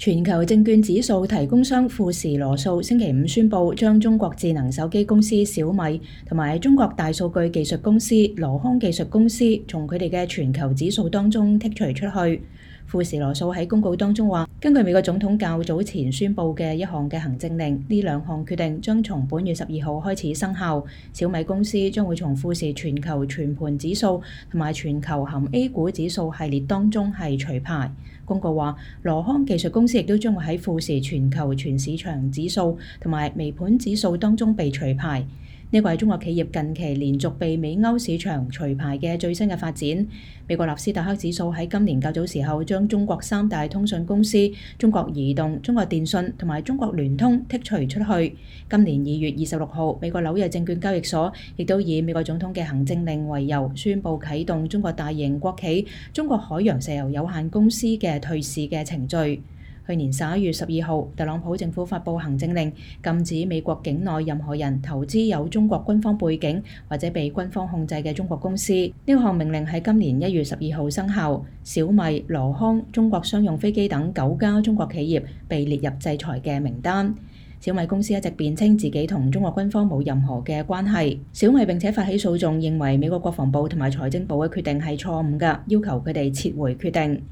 全球證券指數提供商富時羅素星期五宣布，將中國智能手機公司小米同埋中國大數據技術公司羅康技術公司從佢哋嘅全球指數當中剔除出去。富時羅素喺公告當中話，根據美國總統較早前宣布嘅一項嘅行政令，呢兩項決定將從本月12號開始生效。小米公司將會從富時全球全盤指數同埋全球含 A 股指數系列當中係除牌。公告話，羅康技術公司亦都將會喺富時全球全市場指數同埋微盤指數當中被除牌。呢個係中國企業近期連續被美歐市場除牌嘅最新嘅發展。美國納斯達克指數喺今年較早時候將中國三大通訊公司中國移動、中國電信同埋中國聯通剔除出去。今年2月26號，美國紐約證券交易所亦都以美國總統嘅行政令為由，宣布啟動中國大型國企中國海洋石油有限公司嘅退市嘅程序。去年11月12號，特朗普政府發布行政令，禁止美國境內任何人投資有中國軍方背景或者被軍方控制嘅中國公司。呢項命令喺今年1月12號生效。小米、羅康、中國商用飛機等9家中國企業被列入制裁嘅名單。小米公司一直辯稱自己同中國軍方冇任何嘅關係。小米並且發起訴訟，認為美國國防部同埋財政部嘅決定係錯誤㗎，要求佢哋撤回決定。